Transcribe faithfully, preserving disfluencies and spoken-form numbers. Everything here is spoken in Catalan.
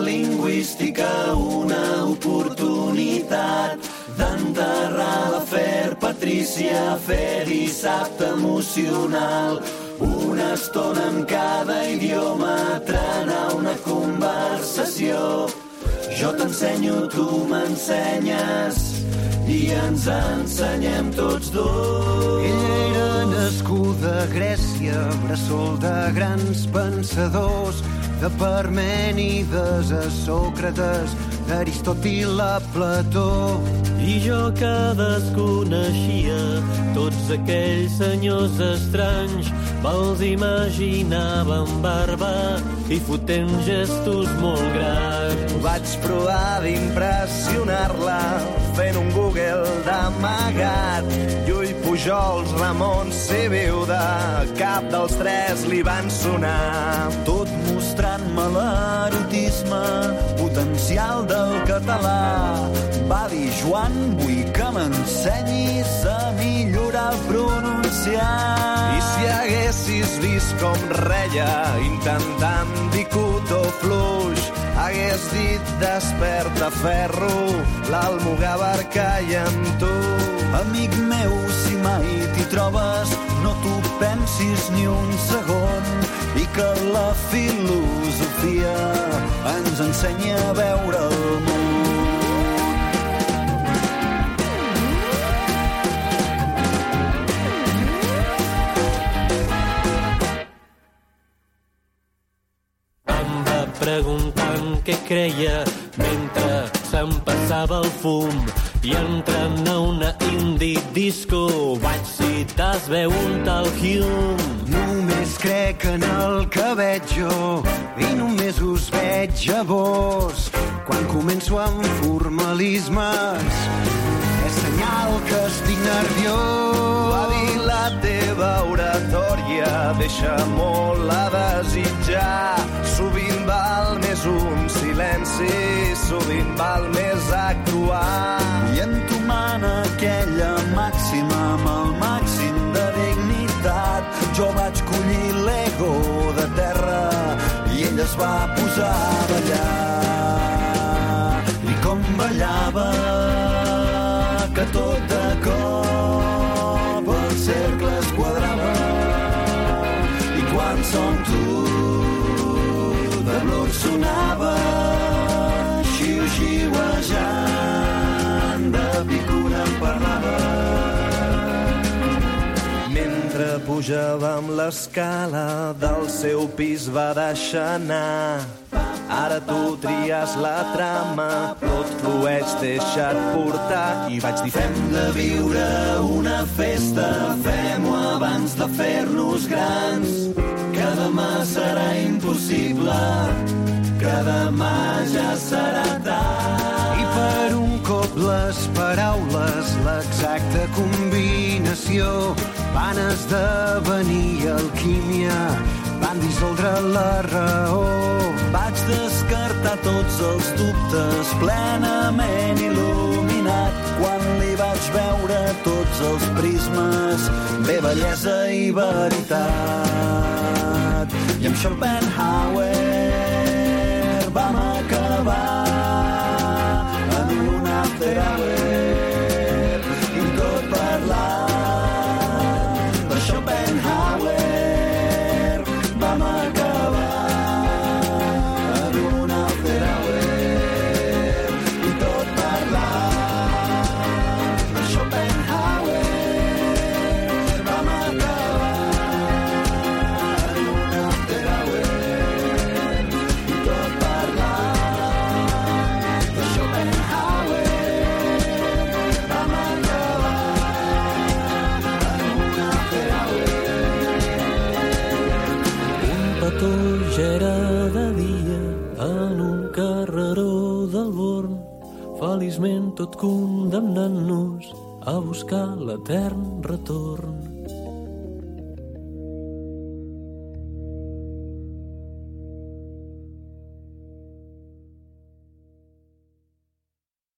lingüística una oportunitat d'enterrar l'afer Patrícia, fer dissabte emocional. Una estona amb cada idioma, trenar una conversació. Jo t'ensenyo, tu m'ensenyes i ens ensenyem tots dos. Ella era nascuda a Grècia, bressol de grans pensadors, de Parmènides a Sòcrates, d'Aristòtil a Plató. I jo que desconeixia tots aquells senyors estranys, me'ls imaginava amb barba i fotent gestos molt grans. Vaig provar d'impressionar-la fent un Google d'amagat. Llull, Pujols, Ramon, Sibiuda, cap dels tres li van sonar. Tot mostrant-me l'erotisme potencial del català. Va dir, Joan, vull que m'ensenyis a millorar el pronunciar. I si haguessis vist com reia intentant dir cotó fluix, hagués dit desperta ferro, l'Almogàver calla amb tu. Amic meu, si mai t'hi trobes, no t'ho pensis ni un segon, i que la filosofia ens ensenya a veure el món. Preguntant què creia mentre se'm passava el fum, i entrant a una indie disco vaig citar es veu un tal Hume. Només crec en el que veig jo i només us veig a vos. Quan començo amb formalismes és senyal que estic nerviós. Va dir la teva oratòria deixa molt a desitjar. Sovint val més un silenci, sovint val més actuar. I entomant aquella màxima amb el màxim de dignitat, jo vaig collir l'ego de terra i ell es va posar a ballar. I com ballava, que tot de cop el cercle es quadrava, i quan som tu de l'or sonava, xiu-xiuejant, de picura em parlava. Mentre pujàvem l'escala del seu pis va deixar anar. Ara tu tries la trama, tot flueix, deixa't portar. I vaig dir, fem de viure una festa, fem-ho abans de fer-nos grans, que demà serà impossible, que demà ja serà tard. I per un cop les paraules, l'exacta combinació, van esdevenir alquímia, van dissoldre la raó. Vaig descartar tots els dubtes, plenament il·luminat, quan li vaig veure tots els prismes, bé, bellesa i veritat. I amb Schopenhauer vam acabar en un after hour, i tot parlant de Schopenhauer vam acabar. Ja era de dia en un carreró del Born, feliçment tot condemnant-nos a buscar l'etern retorn.